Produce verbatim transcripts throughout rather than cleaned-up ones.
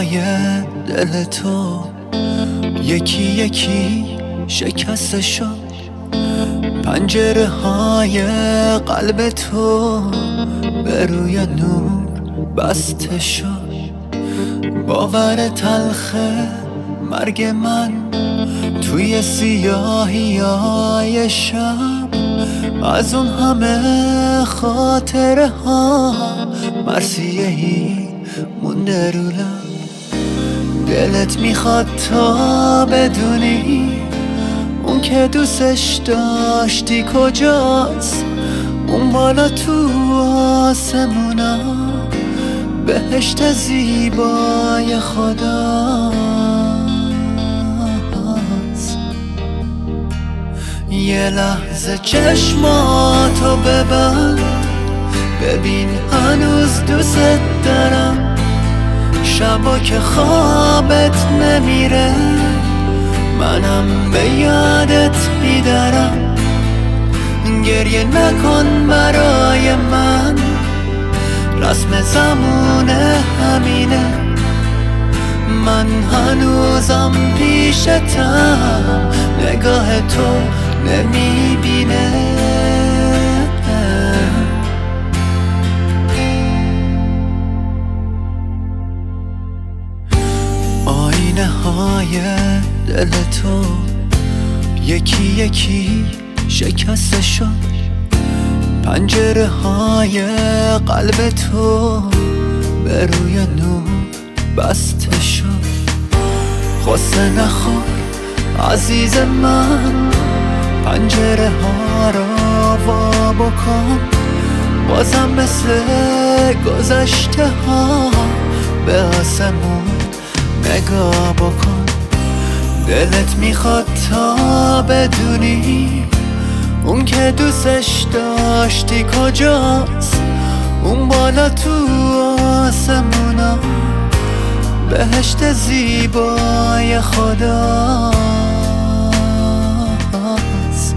های دل تو یکی یکی شکسته شد، پنجره های قلب تو به روی نور بسته شد. باور تلخ مرگ من توی سیاهی های شب، از اون همه خاطره ها مرثیه‌ای مونده رو لب. دلت میخواد تا بدونی اون که دوستش داشتی کجاست، اون بالا تو آسمونا بهشت زیبای خداست. یه لحظه چشماتو ببند، ببین هنوز دوست دارم. شبا که خوابت نمیره منم به یادت بیدارم. گریه نکن برای من، رسم زمونه همینه. من هنوزم پیشتم، نگاه تو نمیبینه. آینه های دل تو یکی یکی شکسته شد، پنجره های قلب تو به روی نور بسته شد. غصه نخور عزیز من، پنجره ها را وا بکن. بازم مثل گذشته ها به آسمون نگاه بکن. دلت میخواد تا بدونی اون که دوستش داشتی کجاست، اون بالا تو آسمونا بهشت زیبای خداست.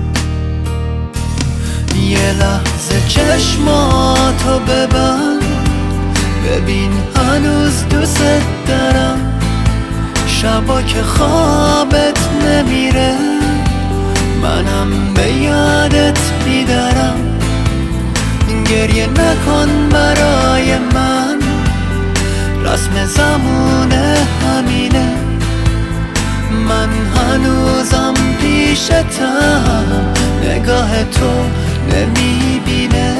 یه لحظه چشماتو ببند، ببین هنوز دوست دارم. شبا که خوابت نمیره منم به یادت بیدارم. گریه نکن برای من، رسم زمونه همینه. من هنوزم پیشتم، نگاه تو نمیبینه.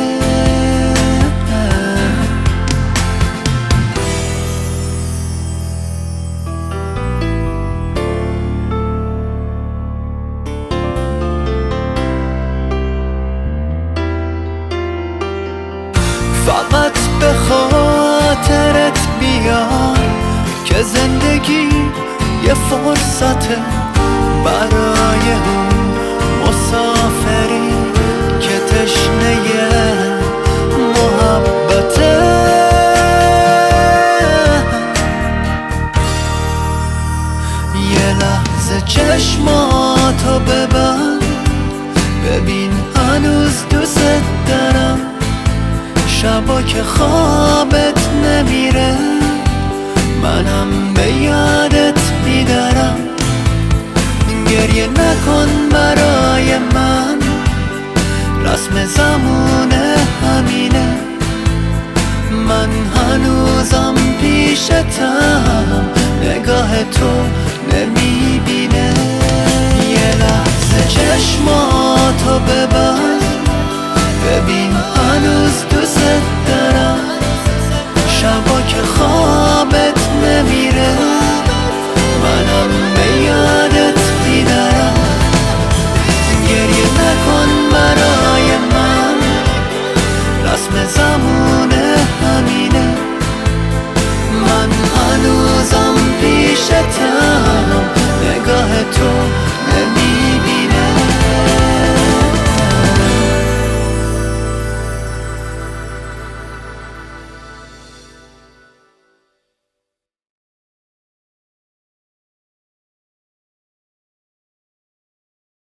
فقط به خاطرت بیار که زندگی یه فرصته برای اون مسافری که تشنه محبته. یه لحظه چشماتو ببند، ببین هنوز دوست دارم. شبا که خوابت نمیره منم به یادت بیدارم. گریه نکن برای من،